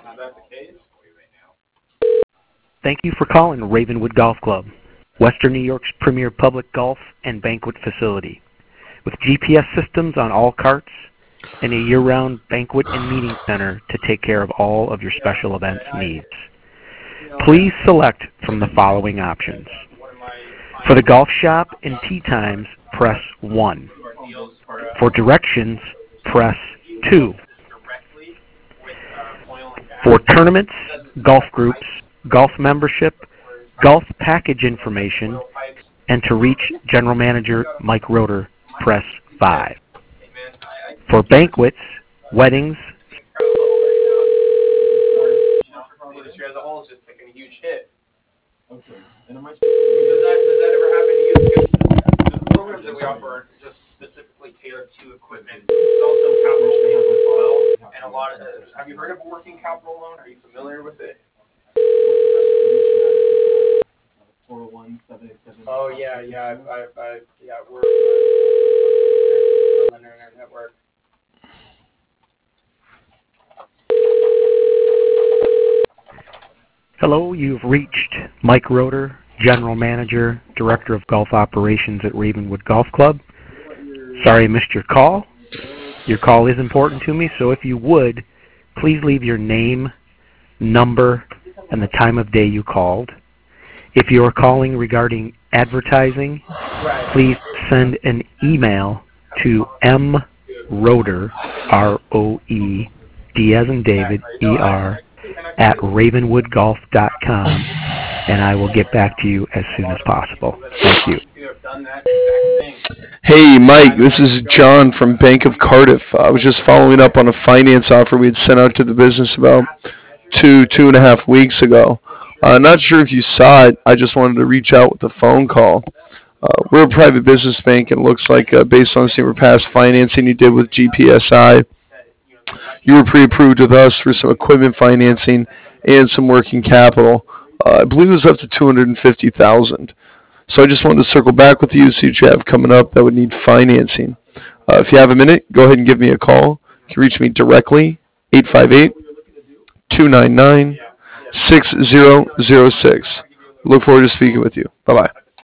Thank you for calling Ravenwood Golf Club, Western New York's premier public golf and banquet facility. With GPS systems on all carts and a year-round banquet and meeting center to take care of all of your special events needs. Please select from the following options. For the golf shop and tee times, press 1. For directions, press 2. For tournaments, golf groups, golf membership, golf package information, and to reach General Manager Mike Roeder, press 5. For banquets, weddings, industry as a whole is just taking a huge hit. Okay. And am I does that ever happen to you? Because the programs that we offer are just specifically tailored to equipment. It's also capital based as well. And a lot of have you heard of a working capital loan? Are you familiar with it? 401-787. Oh yeah, we're on the internet network. Hello, you've reached Mike Roeder, General Manager, Director of Golf Operations at Ravenwood Golf Club. Sorry I missed your call. Your call is important to me, so if you would, please leave your name, number, and the time of day you called. If you are calling regarding advertising, please send an email to mroeder, R-O-E-D as in David, E-R, at ravenwoodgolf.com, and I will get back to you as soon as possible. Thank you. Hey, Mike, this is John from Bank of Cardiff. I was just following up on a finance offer we had sent out to the business about two and a half weeks ago. Not sure if you saw it. I just wanted to reach out with a phone call. We're a private business bank, and it looks like based on some past financing you did with GPSI, you were pre-approved with us for some equipment financing and some working capital. I believe it was up to $250,000. So I just wanted to circle back with you, see what you have coming up that would need financing. If you have a minute, go ahead and give me a call. You can reach me directly, 858-299-6006. Look forward to speaking with you. Bye-bye.